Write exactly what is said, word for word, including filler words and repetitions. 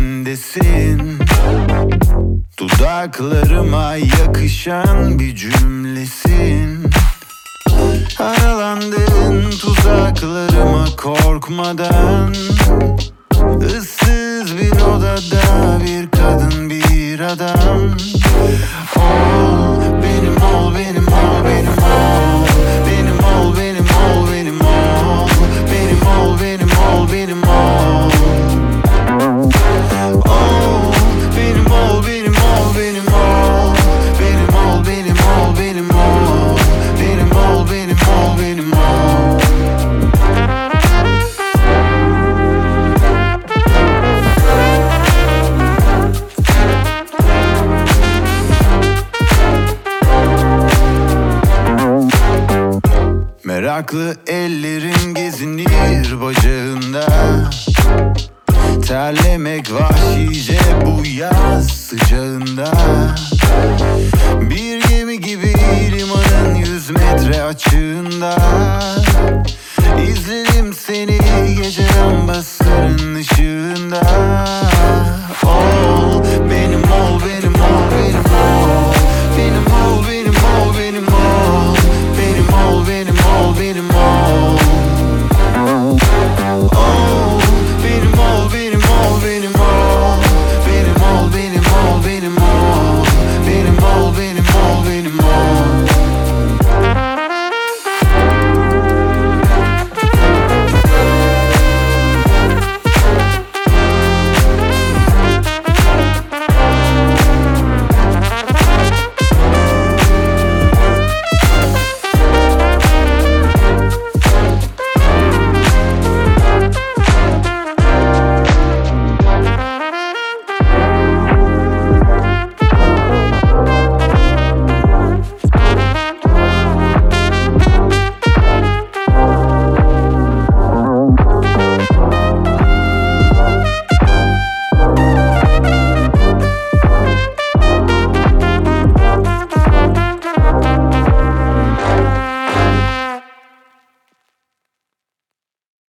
önündesin. Dudaklarıma yakışan bir cümlesin. Aralandın tuzaklarıma korkmadan. Issız bir odada bir kadın bir adam. Ol benim, ol benim, ol benim, ol benim, ol benim, ol benim, ol benim, ol benim, ol benim, ol ol benim, ol benim, ol benim, ol benim, ol benim, ol benim, ol benim, ol benim, ol benim, ol. Meraklı ellerin gezinir bacağında. Terlemek vahşice bu yaz sıcağında. Bir gemi gibi limanın yüz metre açığında. İzledim seni gece lambasının ışığında.